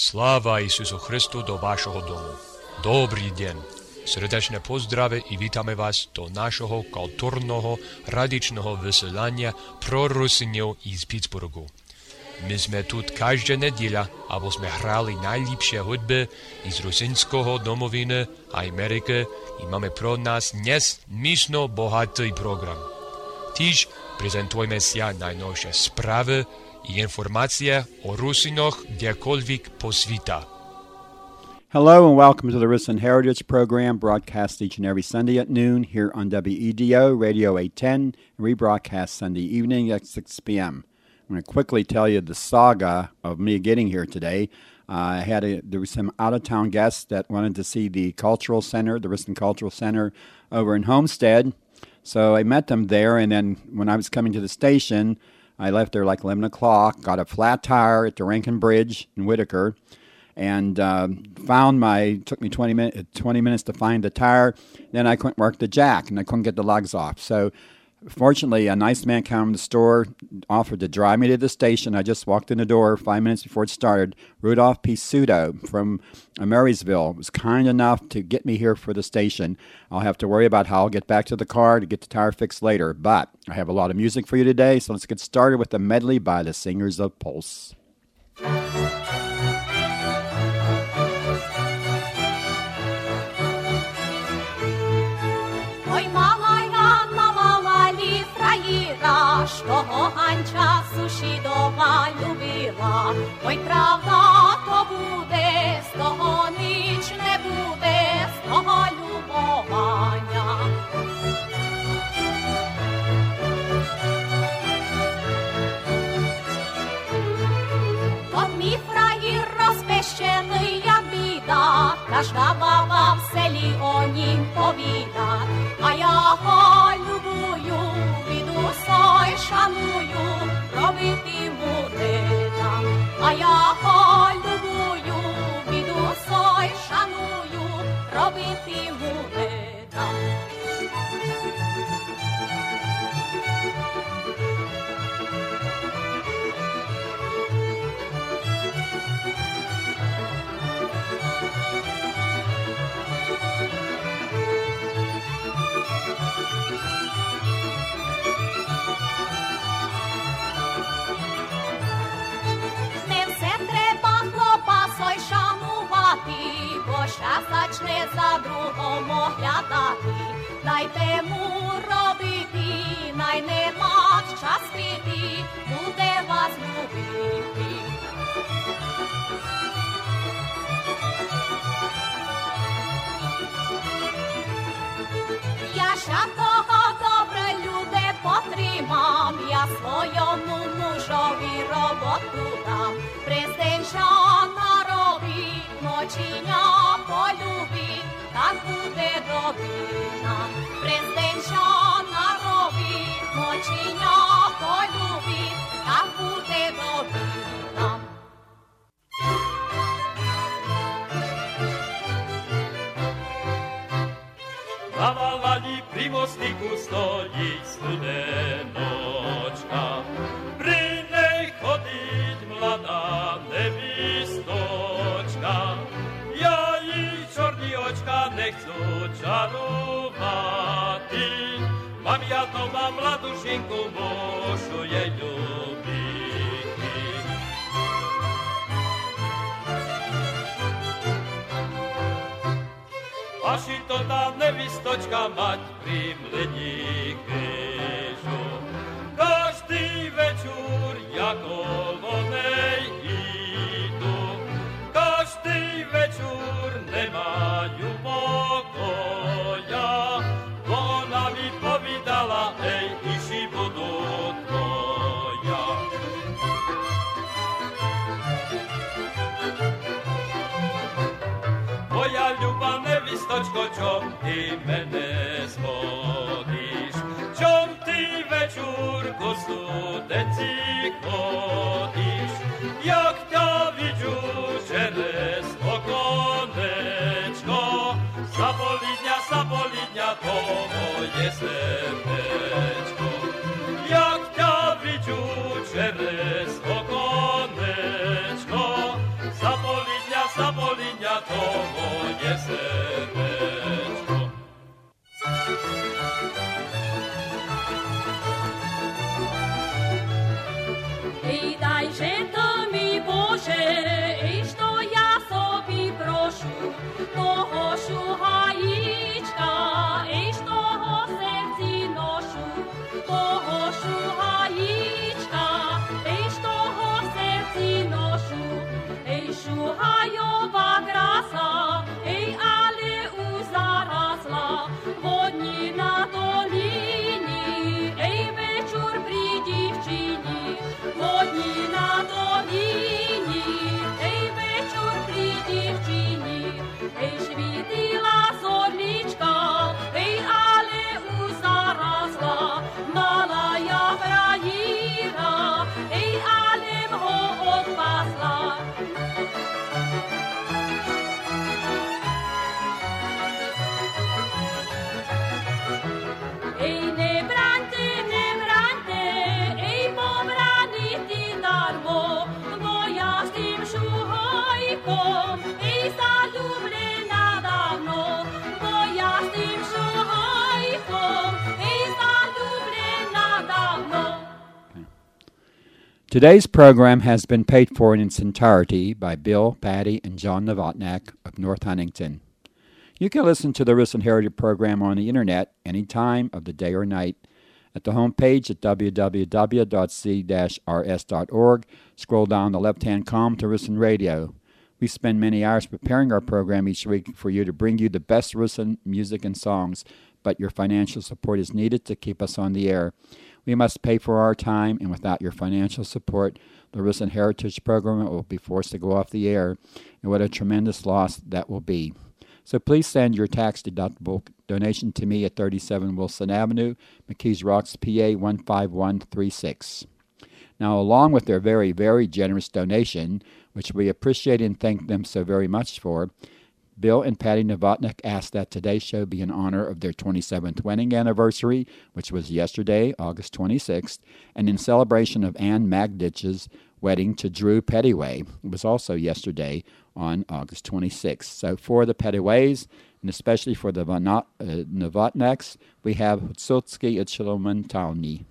Sláva Isusu Christu do vášho domu. Dobrý deň. Srdečné pozdrave i vítame vás do našho kultúrneho radičného vysielania pro Rusinov iz Pittsburghu. My sme tu každá nedeľa, aby sme hrali najlepšie hudby iz rusinského domoviny a Ameriky i máme pro nás dnes myšno bohatý program. Tiež prezentujeme sa najnovšie správy i informácie o Rusinoch kdekoľvek po sveta. Hello and welcome to the Rusin Heritage Program, broadcast each and every Sunday at noon here on WEDO Radio 810, and rebroadcast Sunday evening at 6 p.m. I'm going to quickly tell you the saga of me getting here today. There were some out-of-town guests that wanted to see the Cultural Center, the Rusin Cultural Center over in Homestead. So I met them there, and then when I was coming to the station, I left there like 11 o'clock, got a flat tire at the Rankin Bridge in Whitaker, and took me 20 minutes to find the tire. Then I couldn't work the jack, and I couldn't get the lugs off. So fortunately, a nice man came from the store, offered to drive me to the station. I just walked in the door 5 minutes before it started. Rudolph Pisuto from Marysville was kind enough to get me here for the station. I'll have to worry about how I'll get back to the car to get the tire fixed later. But I have a lot of music for you today, so let's get started with a medley by the Singers of Pulse. Того ганча суші дома любила, ой, правда, то буде, з того ніч не буде, з того любовання. От мій фраїр розпещений, як біда, кожна баба в селі о нім повіда, а я го любую, сой шаную, робити буде там, а я полюбую, біду сой шаную, робити буде там. Щас зачне за другом оглядати, дайте му робити, най нема час крити, буде вас любити. Я ща того добре люди потримам, я своєму мужові роботу дам, престенша наробить, ночиня полюбить, так буде добина. Престенша наробить, ночиня полюбить, так буде добина. На валані при мостику стоїть студеночка, при ней ходить млада невісточка. Я їй чорні очка не chcу чарувати, мам я дома младу жінку, мушу їй любити. Аж і то та невісточка мать при млині хижу, кожний вечір я коло неї іду, кожний вечір не маю покоя, вона відповідала, ей, іші буду твоя. Моя люба невісточко, чом ти мене зводиш? Чом ти вечірку студенці ходиш? Як я віджу через оконечко, заполідня, то моє сердечко. Як я віджу через оконечко, заполідня, srdečno. Ej, dajże to mi Boże, ej, što ja sobi prošu, toho šuhajička, ej, što ho srci nošu, toho šuhajička, ej, što ho srci nošu, ej, šuhajova krasa, ej, ale uzarasla, vodní na dolini, ej, večer pri dívčini, vodní na dolini, ej, večer pri dívčini, ej, švítila zorlička, ej, ale uzarasla, mala ja vrajira, ej, ale ho odpasla. Ej, ne brante, ej, pobraniti darmo, bo ja s tým šuhajkom, ej, zaljubljena davno, bo ja s tým šuhajkom, ej, zaljubljena davno. Today's program has been paid for in its entirety by Bill, Patty, and John Novotnak of North Huntington. You can listen to the Risen Heritage program on the internet any time of the day or night at the homepage at www.c-rs.org. Scroll down the left-hand column to Risen Radio. We spend many hours preparing our program each week for you to bring you the best Risen music and songs, but your financial support is needed to keep us on the air. We must pay for our time, and without your financial support, the Risen Heritage program will be forced to go off the air, and what a tremendous loss that will be. So please send your tax-deductible donation to me at 37 Wilson Avenue, McKees Rocks, PA 15136. Now, along with their very, very generous donation, which we appreciate and thank them so very much for, Bill and Patty Novotnak asked that today's show be in honor of their 27th wedding anniversary, which was yesterday, August 26th, and in celebration of Ann Magdich's wedding to Drew Pettyway. It was also yesterday on August 26th. So for the Pettyways, and especially for the Novotnaks, we have Hutsutski Ichilomentalni.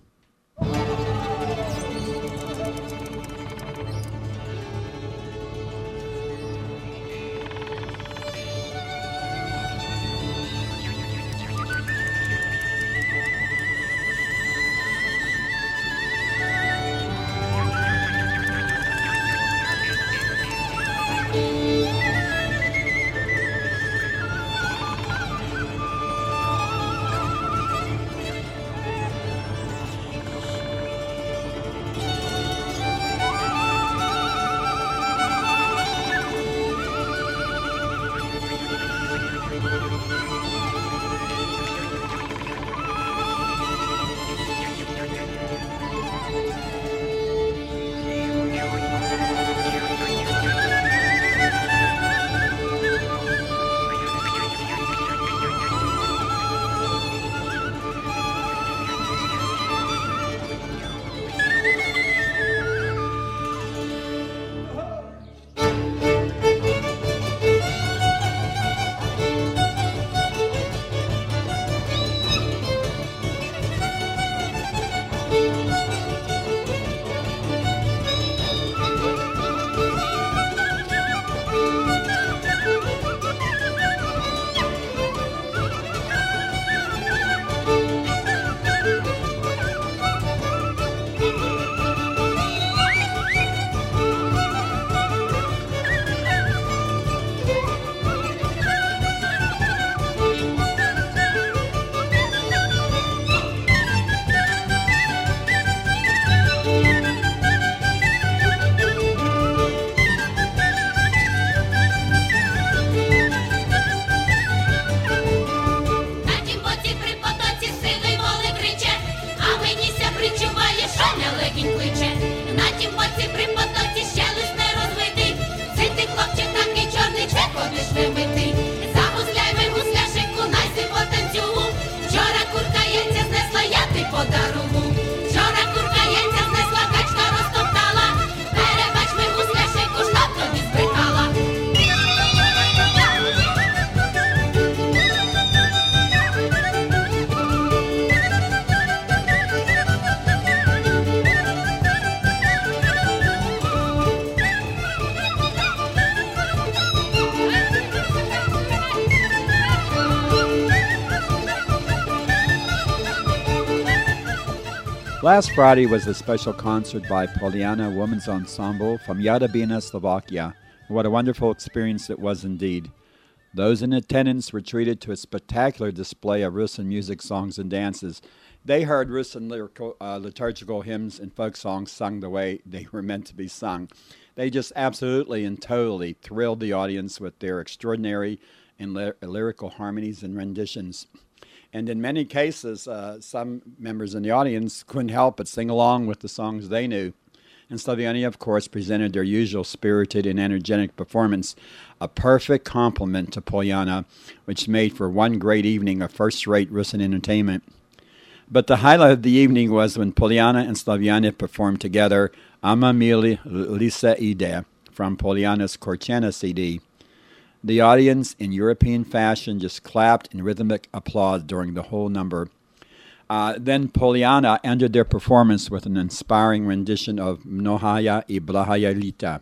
Last Friday was a special concert by Poljana Women's Ensemble from Jadabina, Slovakia. What a wonderful experience it was indeed. Those in attendance were treated to a spectacular display of Russian music, songs, and dances. They heard Russian liturgical hymns and folk songs sung the way they were meant to be sung. They just absolutely and totally thrilled the audience with their extraordinary and lyrical harmonies and renditions. And in many cases, some members in the audience couldn't help but sing along with the songs they knew. And Slavjani, of course, presented their usual spirited and energetic performance, a perfect complement to Poljana, which made for one great evening of first-rate Russian entertainment. But the highlight of the evening was when Poljana and Slavjani performed together Ama Mili Lisa Ide from Poljana's Korchena CD. The audience, in European fashion, just clapped in rhythmic applause during the whole number. Then Poljana ended their performance with an inspiring rendition of Mnohaya I Blahaya Lita.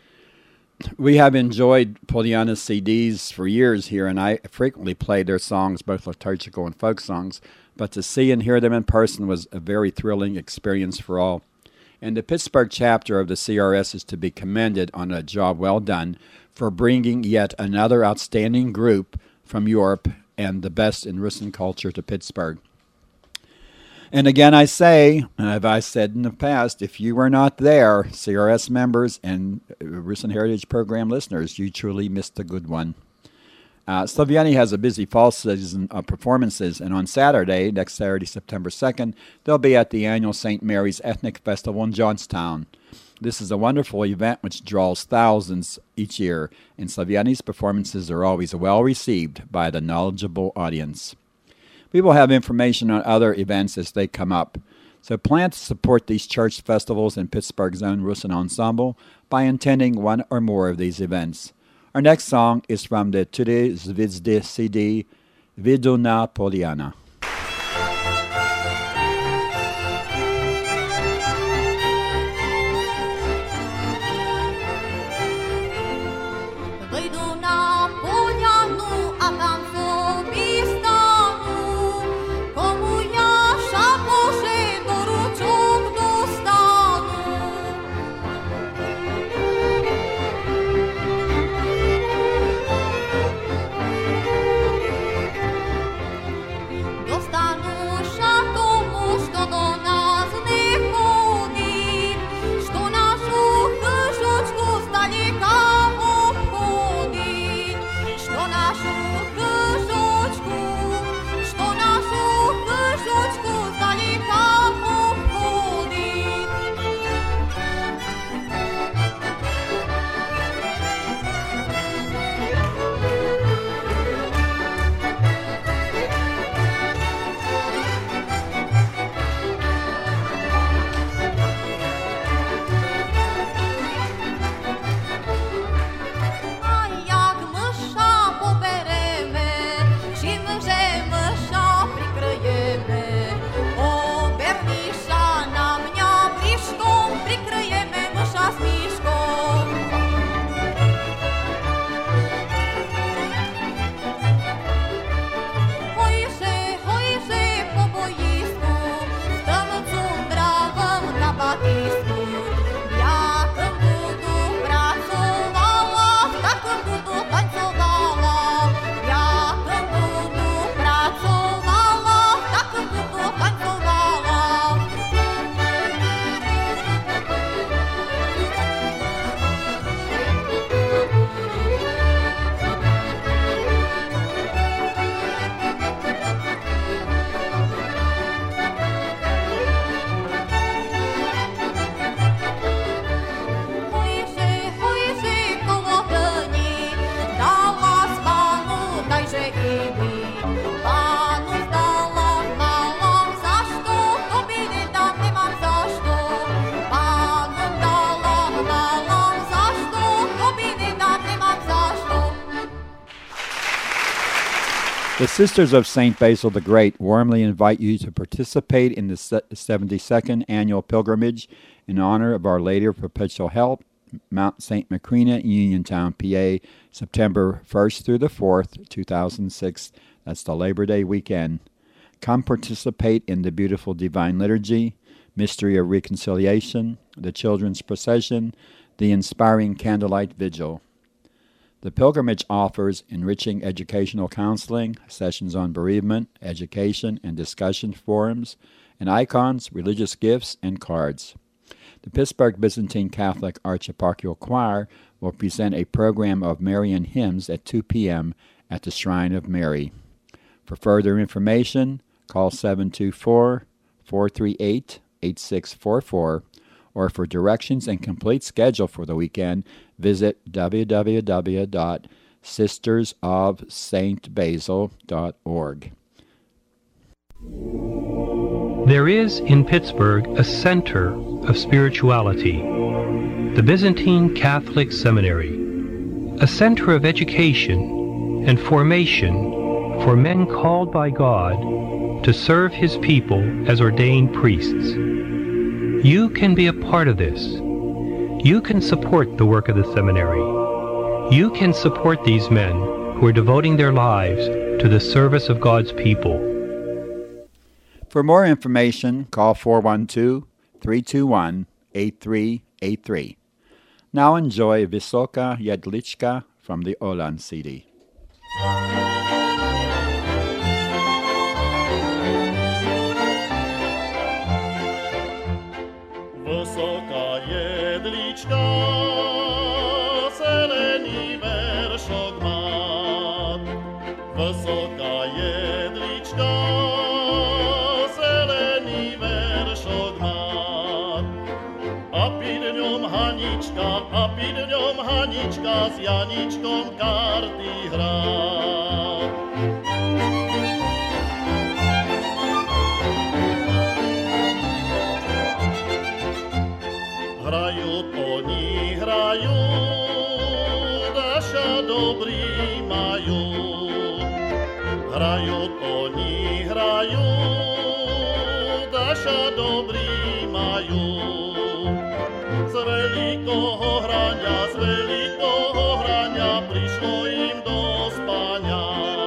We have enjoyed Poljana's CDs for years here, and I frequently play their songs, both liturgical and folk songs, but to see and hear them in person was a very thrilling experience for all. And the Pittsburgh chapter of the CRS is to be commended on a job well done for bringing yet another outstanding group from Europe and the best in Russian culture to Pittsburgh. And again, I say, as I've said in the past, if you were not there, CRS members and Russian Heritage Program listeners, you truly missed a good one. Slavjani has a busy fall season of performances, and on Saturday, next Saturday, September 2nd, they'll be at the annual St. Mary's Ethnic Festival in Johnstown. This is a wonderful event which draws thousands each year, and Slavjani's performances are always well received by the knowledgeable audience. We will have information on other events as they come up. So plan to support these church festivals in Pittsburgh's own Russian ensemble by attending one or more of these events. Our next song is from the Tudy Zvizdy CD, Vidu na Poljana. The Sisters of St. Basil the Great warmly invite you to participate in the 72nd annual pilgrimage in honor of Our Lady of Perpetual Help, Mount St. Macrina in Uniontown, PA, September 1st through the 4th, 2006. That's the Labor Day weekend. Come participate in the beautiful Divine Liturgy, Mystery of Reconciliation, the Children's Procession, the Inspiring Candlelight Vigil. The pilgrimage offers enriching educational counseling, sessions on bereavement, education and discussion forums, and icons, religious gifts, and cards. The Pittsburgh Byzantine Catholic Archieparchal Choir will present a program of Marian hymns at 2 p.m. at the Shrine of Mary. For further information, call 724-438-8644, or for directions and complete schedule for the weekend, visit www.sistersofsaintbasil.org. There is in Pittsburgh a center of spirituality, the Byzantine Catholic Seminary, a center of education and formation for men called by God to serve His people as ordained priests. You can be a part of this. You can support the work of the seminary. You can support these men who are devoting their lives to the service of God's people. For more information, call 412-321-8383. Now enjoy Vysoka Jedlička from the Olan CD. Wysoka jedlička, zeleni veršok má. Wysoka jedlička, zeleni veršok má. A pід ňom Hanička s Janičkom karty hrá. Hraють oni, hraють, Даша добрі мають. Hraють oni, hraють, Даша добрі мають. З великого грання прийшло їм до спання.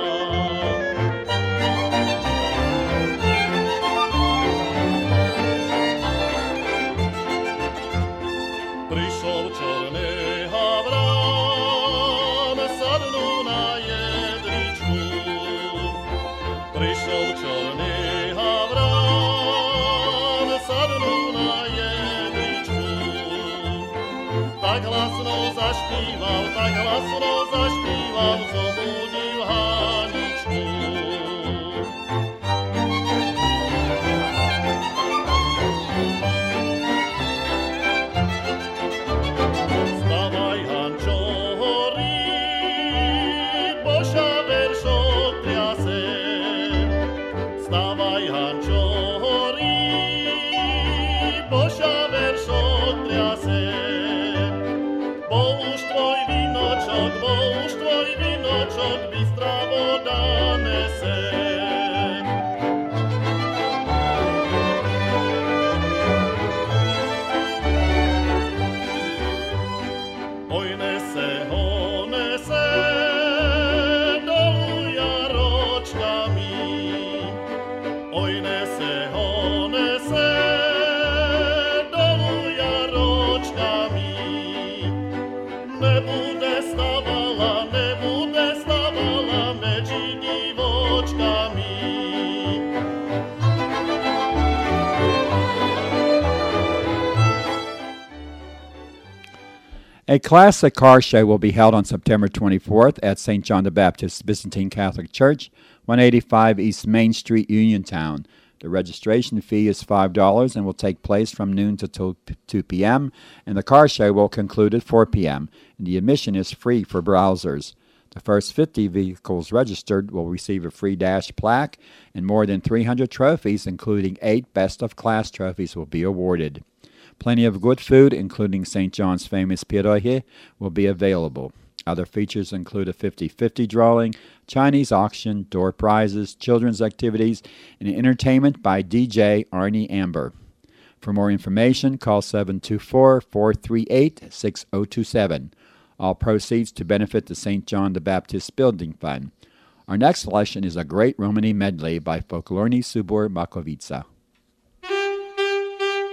Прийшов чорний гавран, саднув на єдрічку. Прийшов чорний гавран, саднув на єдрічку. Так гласно заспівав, зобудив Ганічку. Вставай, Ганчо, горить, Божа вершок трясе. Вставай, Ганчо, горить, Божа вершок трясе. Бо уж твой віночок бістра вода несе. Ой, несе, долу ярочками. Ой, несе, долу ярочками. Не буде ставала межі дівочками. A classic car show will be held on September 24th at St. John the Baptist Byzantine Catholic Church, 185 East Main Street, Uniontown. The registration fee is $5 and will take place from noon to 2 p.m., and the car show will conclude at 4 p.m., and the admission is free for browsers. The first 50 vehicles registered will receive a free dash plaque, and more than 300 trophies, including 8 best-of-class trophies, will be awarded. Plenty of good food, including St. John's famous pierogi, will be available. Other features include a 50-50 drawing, Chinese auction, door prizes, children's activities, and entertainment by DJ Arnie Amber. For more information, call 724-438-6027. All proceeds to benefit the St. John the Baptist Building Fund. Our next selection is a great Romany medley by Folklorny Subor Makovica.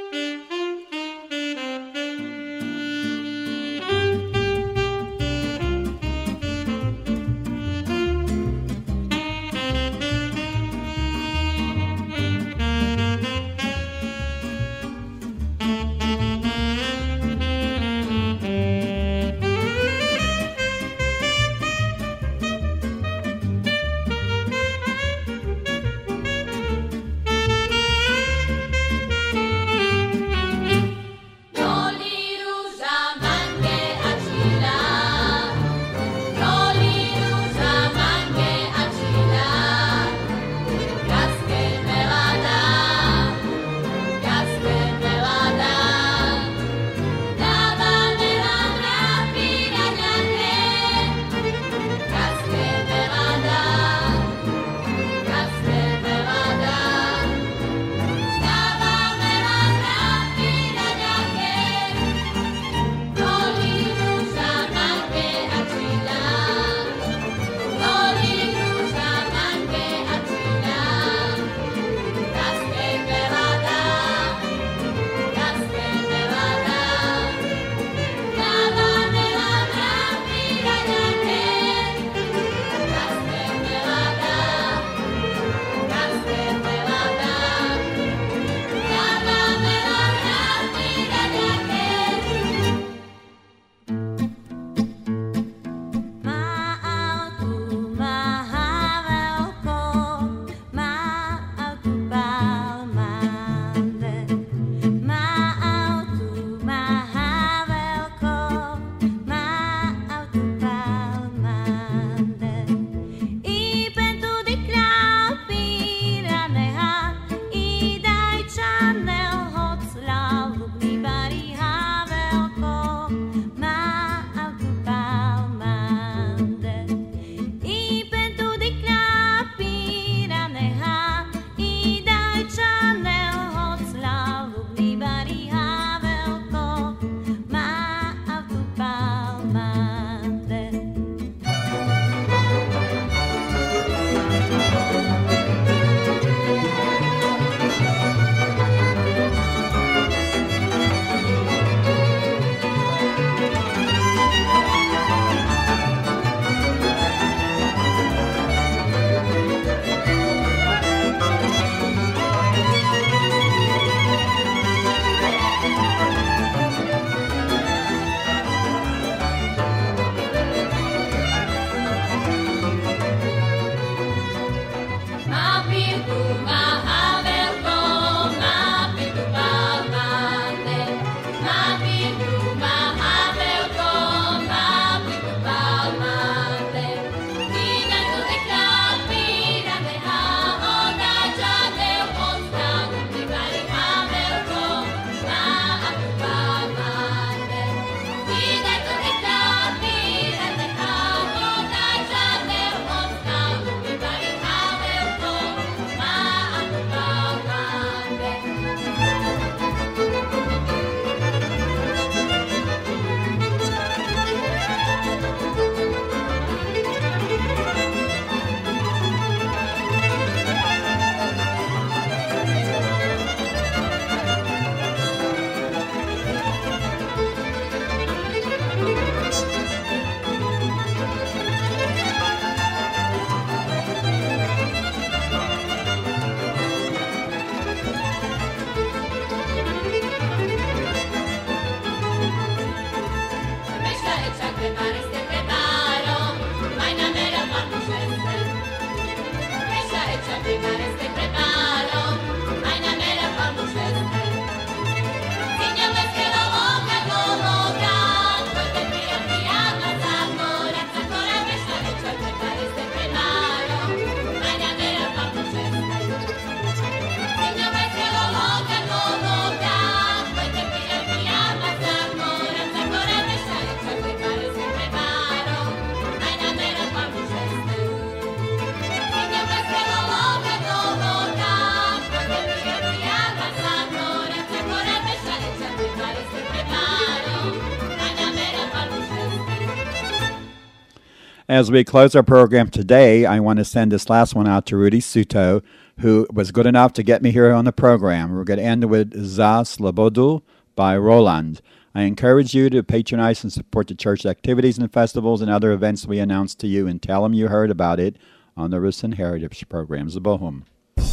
As we close our program today, I want to send this last one out to Rudy Suto, who was good enough to get me here on the program. We're going to end with Za Slobodu by Roland. I encourage you to patronize and support the church activities and festivals and other events we announce to you, and tell them you heard about it on the Rusin Heritage program. Zabohum.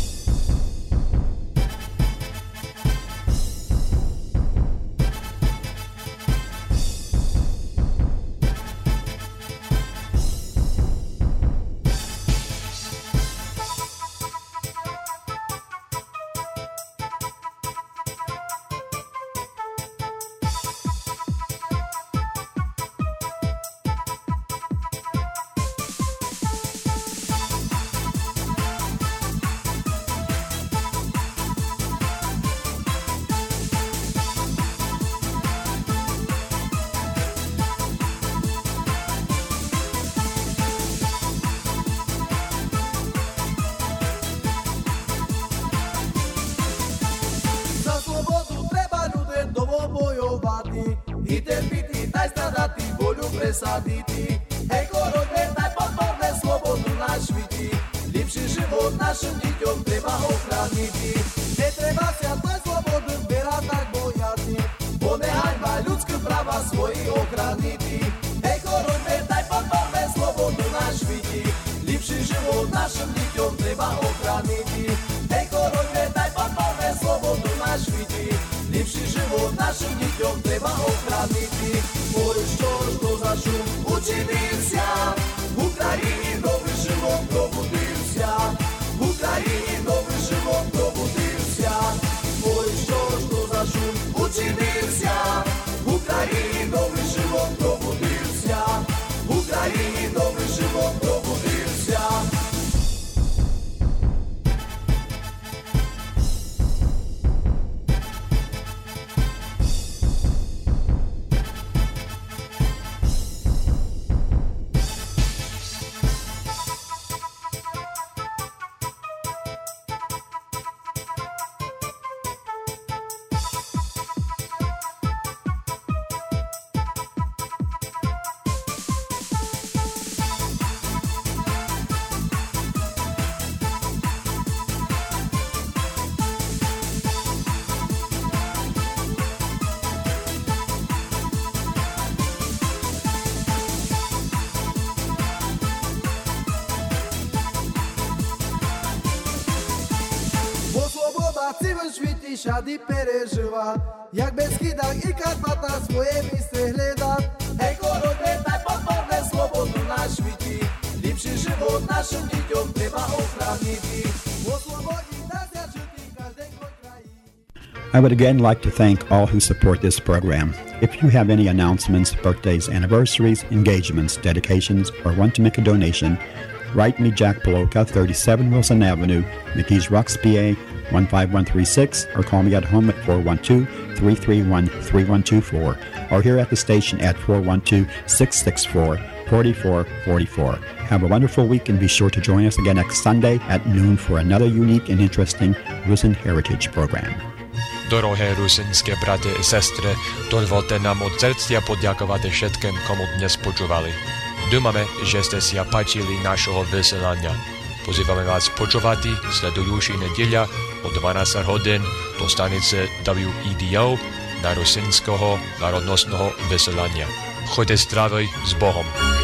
Presaditi, ekologie najpodporne slobodu na świti. Lepší život našim deťom treba ochrániti. Netreba sa tvoj slobodu berať tak bojati, bo nehaj ma ľudské práva svoji ochrániti. Ekologie najpodporne slobodu na świti. Lepší život našim deťom treba ochrániti. Ekologie najpodporne slobodu na świti. Lepší život našim deťom treba ochrániti. Что за шум учинился? В Украине новый живот пробудился. В Украине новый живот пробудился. Ой, что за шум учинился? В Украине новый живот пробудился. В Украине новый живот пробудился. Šady perežila, jak bez chydák i Karpata svoje míste hledá. Ekologie najpodporné slobodu na šviti, lepší život našim deťom treba ochrániti. Oslobodí nás ja žití každej kraji. I would again like to thank all who support this program. If you have any announcements, birthdays, anniversaries, engagements, dedications, or want to make a donation, write me Jack Poloka, 37 Wilson Avenue, McKees Rocks, PA, 15136, or call me at home at 412-331-3124, or here at the station at 412-664-4444. Have a wonderful week, and be sure to join us again next Sunday at noon for another unique and interesting Rusin Heritage program. Dorohé rusinské brate i sestre, dovolte nám od srdcia poďakovať všetkým, komu dnes počúvali. Dúfame, že ste si páčili našho vysielania. Pozývame vás počúvať sledujúci nedeľa o 12 hodín do stanice WEDO na rusinského národnostného vysielania. Choďte zdraví s Bohom.